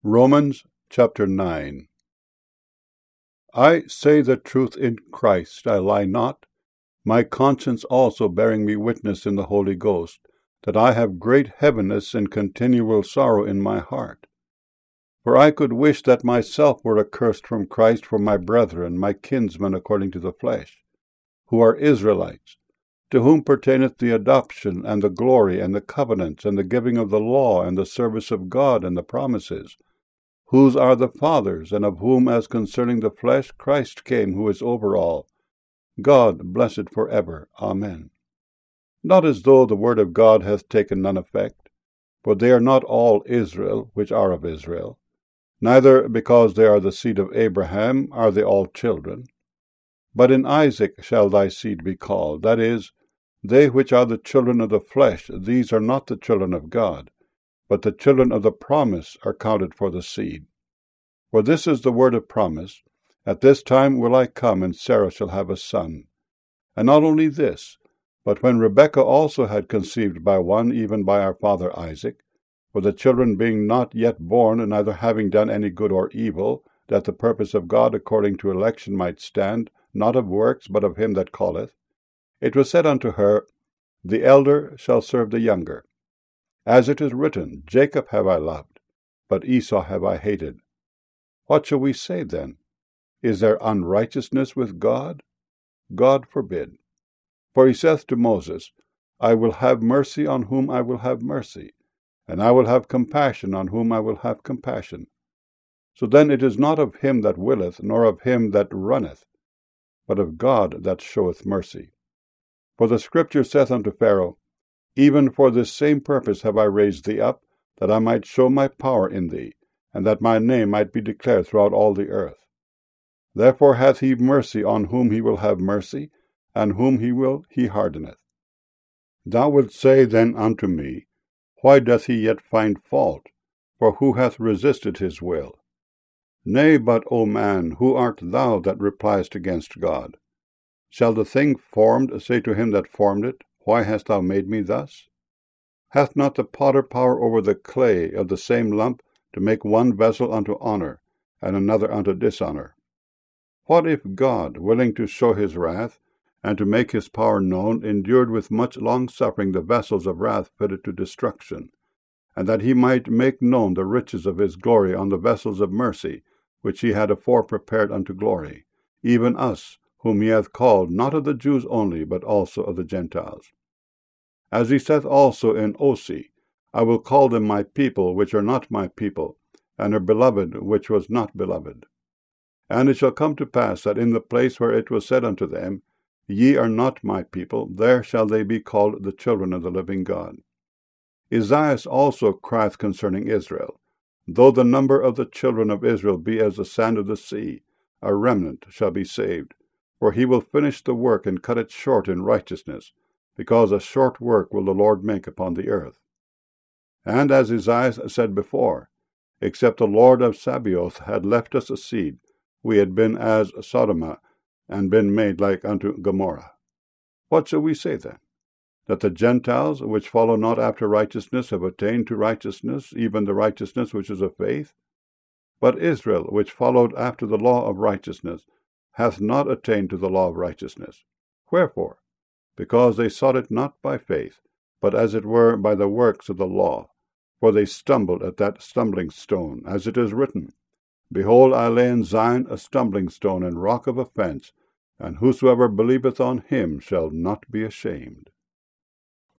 Romans chapter 9. I say the truth in Christ, I lie not, my conscience also bearing me witness in the Holy Ghost, that I have great heaviness and continual sorrow in my heart. For I could wish that myself were accursed from Christ for my brethren, my kinsmen according to the flesh, who are Israelites, to whom pertaineth the adoption, and the glory, and the covenants, and the giving of the law, and the service of God, and the promises, whose are the fathers, and of whom, as concerning the flesh, Christ came, who is over all, God blessed for ever. Amen. Not as though the word of God hath taken none effect, for they are not all Israel which are of Israel, neither because they are the seed of Abraham are they all children. But in Isaac shall thy seed be called, that is, they which are the children of the flesh, these are not the children of God, but the children of the promise are counted for the seed. For this is the word of promise, At this time will I come, and Sarah shall have a son. And not only this, but when Rebekah also had conceived by one, even by our father Isaac, for the children being not yet born, and neither having done any good or evil, that the purpose of God according to election might stand, not of works, but of him that calleth, it was said unto her, The elder shall serve the younger. As it is written, Jacob have I loved, but Esau have I hated. What shall we say then? Is there unrighteousness with God? God forbid. For he saith to Moses, I will have mercy on whom I will have mercy, and I will have compassion on whom I will have compassion. So then it is not of him that willeth, nor of him that runneth, but of God that showeth mercy. For the Scripture saith unto Pharaoh, Even for this same purpose have I raised thee up, that I might show my power in thee, and that my name might be declared throughout all the earth. Therefore hath he mercy on whom he will have mercy, and whom he will he hardeneth. Thou wilt say then unto me, Why doth he yet find fault? For who hath resisted his will? Nay, but, O man, who art thou that repliest against God? Shall the thing formed say to him that formed it, Why hast thou made me thus? Hath not the potter power over the clay of the same lump to make one vessel unto honor, and another unto dishonor? What if God, willing to show his wrath, and to make his power known, endured with much longsuffering the vessels of wrath fitted to destruction, and that he might make known the riches of his glory on the vessels of mercy, which he had afore prepared unto glory, even us, whom he hath called, not of the Jews only, but also of the Gentiles? As he saith also in Osee, I will call them my people, which are not my people, and her beloved, which was not beloved. And it shall come to pass that in the place where it was said unto them, Ye are not my people, there shall they be called the children of the living God. Esaias also crieth concerning Israel, Though the number of the children of Israel be as the sand of the sea, a remnant shall be saved. For he will finish the work and cut it short in righteousness, because a short work will the Lord make upon the earth. And as Esaias said before, Except the Lord of Sabaoth had left us a seed, we had been as Sodom, and been made like unto Gomorrah. What shall we say then? That the Gentiles, which follow not after righteousness, have attained to righteousness, even the righteousness which is of faith? But Israel, which followed after the law of righteousness, hath not attained to the law of righteousness. Wherefore? Because they sought it not by faith, but as it were by the works of the law. For they stumbled at that stumbling stone, as it is written, Behold, I lay in Zion a stumbling stone and rock of offense, and whosoever believeth on him shall not be ashamed.